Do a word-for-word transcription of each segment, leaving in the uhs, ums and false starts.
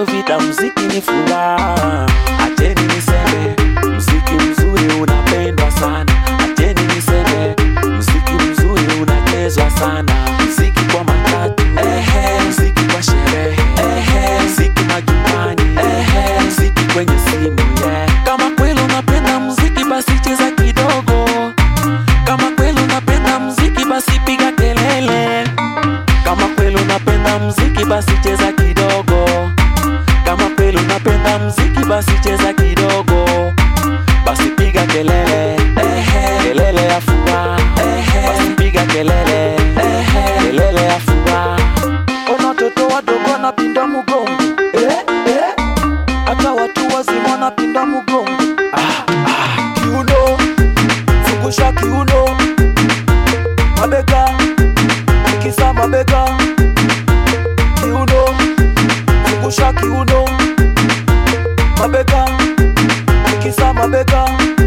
vita, muziki ni furaha. Acheni niseme, muziki mzuri unapendwa sana. Acheni niseme, muziki mzuri unachezwa sana. Muziki kwa matatu, ehe, muziki kwa sherehe, ehe, muziki majumbani, ehe, muziki kwenye simu, yeah. Kama kweli unapenda muziki basi cheza kidogo. Kama kweli unapenda muziki basi piga kelele. Kama kweli unapenda muziki basi cheza kidogo. Kama kweli unapenda muziki basi cheza kidogo. Basi piga kelele, ehe, kelele ya furaha, ehe, basi piga kelele, ehe, kelele ya furaha. Ona watoto wadogo wanapinda mgongo, eh, eh. Hata watu wazima wanapinda mgongo. Ah, ah, kiuno, zungusha kiuno. Mabega, tikisa mabega. Kiuno, zungusha kiuno. Mabega, tikisa mabega.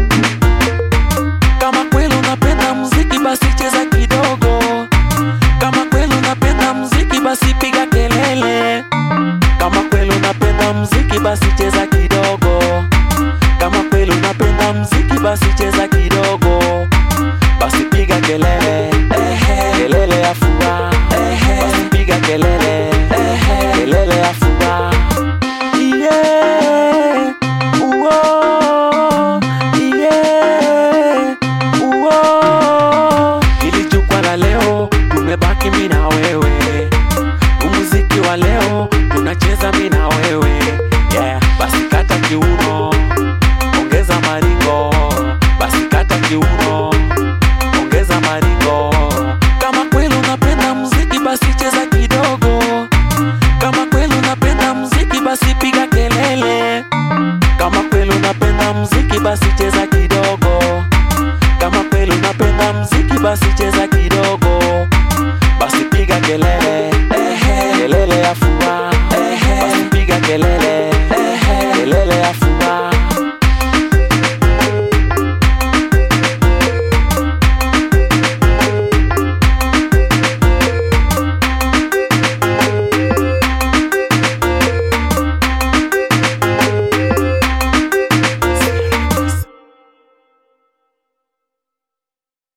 Kama kweli unapenda muziki basi cheza kidogo. Kama kweli unapenda muziki basi piga kelele. Kama kweli unapenda muziki basi cheza kidogo. Kama kweli unapenda muziki basi cheza kidogo. Basi piga kelele, ehe, kelele ya furaha, ehe, basi piga kelele, ehe, kelele ya furaha. Yeah, uo, yeah, uo. Hili jukwaa la leo tumebaki mimi na wewe. Muziki wa leo tunacheza mimi na wewe, yeah. Basi kata kiuno, ongeza maringo. Basi kata kiuno, ongeza maringo. Kama kweli unapenda muziki basi cheza kidogo. Kama kweli unapenda muziki basi piga kelele. Kama kweli unapenda muziki basi cheza kidogo. Kama kweli unapenda muziki basi cheza kidogo. Basi piga kelele, ehe, kelele ya furaha, ehe, basi piga kelele.